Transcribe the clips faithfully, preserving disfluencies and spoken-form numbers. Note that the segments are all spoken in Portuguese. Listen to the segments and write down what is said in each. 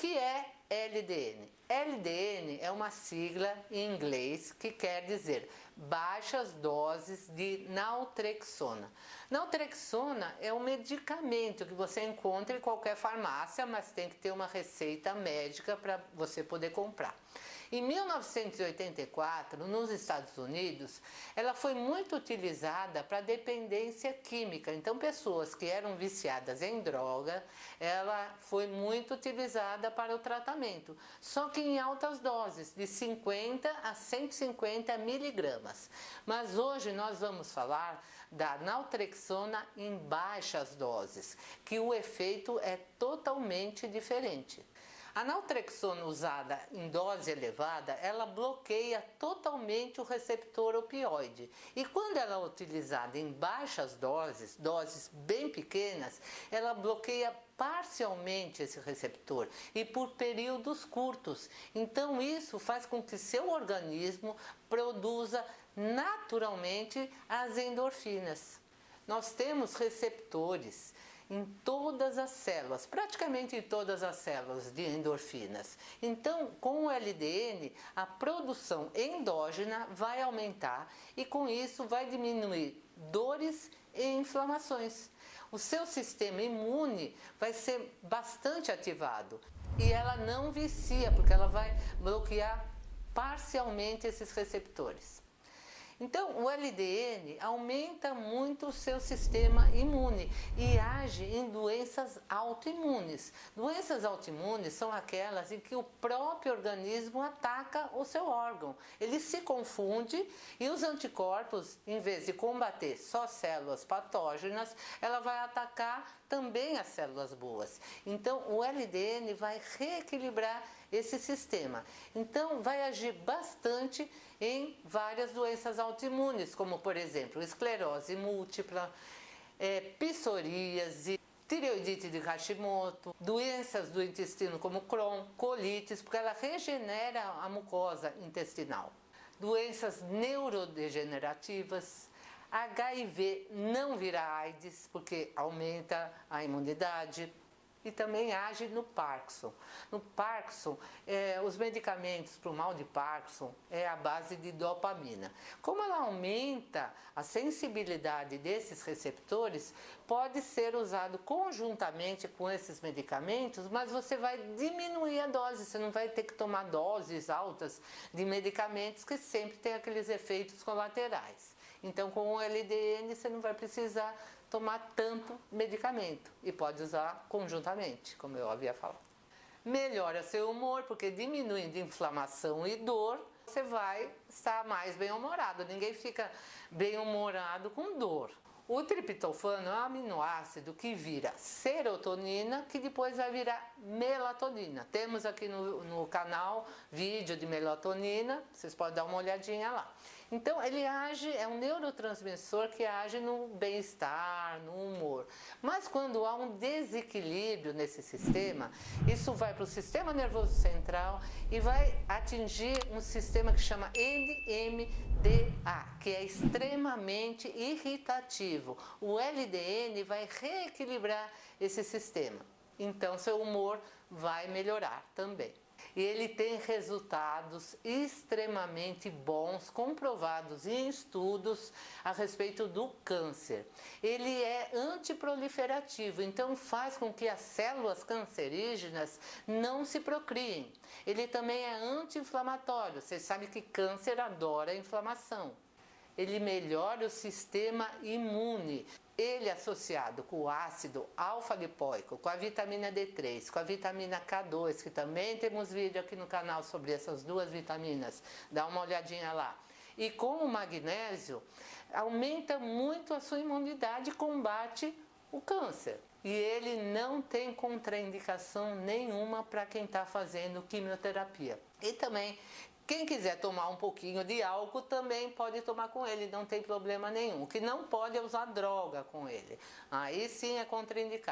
que é L D N? L D N é uma sigla em inglês que quer dizer baixas doses de naltrexona. Naltrexona é um medicamento que você encontra em qualquer farmácia, mas tem que ter uma receita médica para você poder comprar. Em mil novecentos e oitenta e quatro, nos Estados Unidos, ela foi muito utilizada para dependência química. Então, pessoas que eram viciadas em droga, ela foi muito utilizada para o tratamento. Só que em altas doses, de cinquenta a cento e cinquenta miligramas. Mas hoje nós vamos falar da naltrexona em baixas doses, que o efeito é totalmente diferente. A naltrexona usada em dose elevada, ela bloqueia totalmente o receptor opioide. E quando ela é utilizada em baixas doses, doses bem pequenas, ela bloqueia parcialmente esse receptor e por períodos curtos. Então isso faz com que seu organismo produza naturalmente as endorfinas. Nós temos receptores em todas as células, praticamente em todas as células de endorfinas. Então, com o L D N, a produção endógena vai aumentar e com isso vai diminuir dores e inflamações. O seu sistema imune vai ser bastante ativado e ela não vicia, porque ela vai bloquear parcialmente esses receptores. Então, o L D N aumenta muito o seu sistema imune e age em doenças autoimunes. Doenças autoimunes são aquelas em que o próprio organismo ataca o seu órgão. Ele se confunde e os anticorpos, em vez de combater só células patógenas, ela vai atacar também as células boas. Então, o L D N vai reequilibrar esse sistema. Então, vai agir bastante em várias doenças autoimunes, como, por exemplo, esclerose múltipla, é, psoríase, tireoidite de Hashimoto, doenças do intestino como Crohn, colites, porque ela regenera a mucosa intestinal, doenças neurodegenerativas, H I V não vira AIDS, porque aumenta a imunidade, e também age no Parkinson. No Parkinson, é, os medicamentos para o mal de Parkinson é a base de dopamina. Como ela aumenta a sensibilidade desses receptores, pode ser usado conjuntamente com esses medicamentos, mas você vai diminuir a dose, você não vai ter que tomar doses altas de medicamentos que sempre tem aqueles efeitos colaterais. Então, com o L D N, você não vai precisar tomar tanto medicamento e pode usar conjuntamente, como eu havia falado. Melhora seu humor, porque diminuindo inflamação e dor, você vai estar mais bem-humorado. Ninguém fica bem-humorado com dor. O triptofano é um aminoácido que vira serotonina, que depois vai virar melatonina. Temos aqui no, no canal vídeo de melatonina, vocês podem dar uma olhadinha lá. Então, ele age, é um neurotransmissor que age no bem-estar, no humor. Mas quando há um desequilíbrio nesse sistema, isso vai para o sistema nervoso central e vai atingir um sistema que chama N M D A, que é extremamente irritativo. O L D N vai reequilibrar esse sistema. Então, seu humor vai melhorar também. E ele tem resultados extremamente bons, comprovados em estudos a respeito do câncer. Ele é antiproliferativo, então faz com que as células cancerígenas não se procriem. Ele também é anti-inflamatório, vocês sabem que câncer adora inflamação. Ele melhora o sistema imune. Ele associado com o ácido alfa-lipoico, com a vitamina D três, com a vitamina K dois, que também temos vídeo aqui no canal sobre essas duas vitaminas, dá uma olhadinha lá. E com o magnésio, aumenta muito a sua imunidade e combate o câncer. E ele não tem contraindicação nenhuma para quem está fazendo quimioterapia. E também, quem quiser tomar um pouquinho de álcool também pode tomar com ele, não tem problema nenhum. O que não pode é usar droga com ele. Aí sim é contraindicado.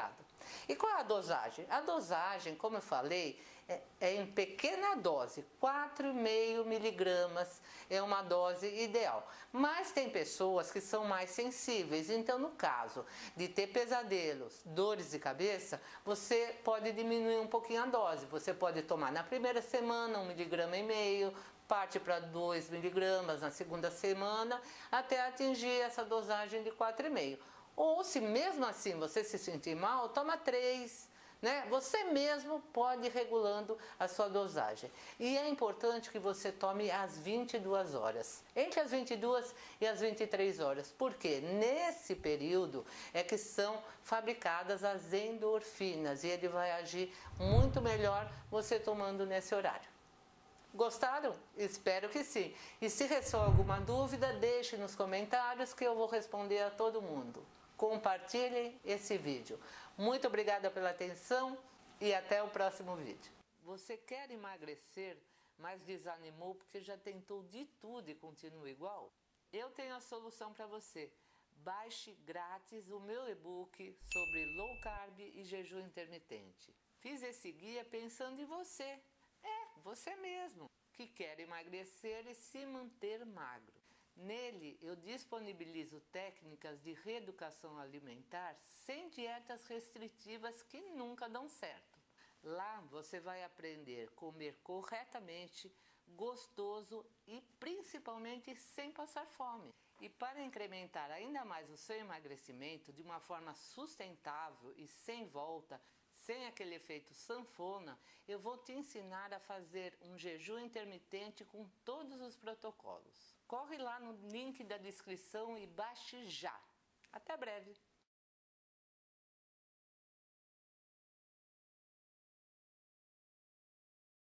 E qual é a dosagem? A dosagem, como eu falei, é, é em pequena dose, quatro vírgula cinco miligramas é uma dose ideal. Mas tem pessoas que são mais sensíveis, então no caso de ter pesadelos, dores de cabeça, você pode diminuir um pouquinho a dose. Você pode tomar na primeira semana um miligrama e meio, parte para dois miligramas na segunda semana, até atingir essa dosagem de quatro vírgula cinco. Ou se mesmo assim você se sentir mal, toma três, né? Você mesmo pode ir regulando a sua dosagem. E é importante que você tome às vinte e duas horas, entre as vinte e duas e as vinte e três horas, porque nesse período é que são fabricadas as endorfinas e ele vai agir muito melhor você tomando nesse horário. Gostaram? Espero que sim. E se restou alguma dúvida, deixe nos comentários que eu vou responder a todo mundo. Compartilhem esse vídeo. Muito obrigada pela atenção e até o próximo vídeo. Você quer emagrecer, mas desanimou porque já tentou de tudo e continua igual? Eu tenho a solução para você. Baixe grátis o meu e-book sobre low carb e jejum intermitente. Fiz esse guia pensando em você. É, você mesmo, que quer emagrecer e se manter magro. Nele, eu disponibilizo técnicas de reeducação alimentar sem dietas restritivas que nunca dão certo. Lá você vai aprender a comer corretamente, gostoso e principalmente sem passar fome. E para incrementar ainda mais o seu emagrecimento de uma forma sustentável e sem volta, sem aquele efeito sanfona, eu vou te ensinar a fazer um jejum intermitente com todos os protocolos. Corre lá no link da descrição e baixe já. Até breve!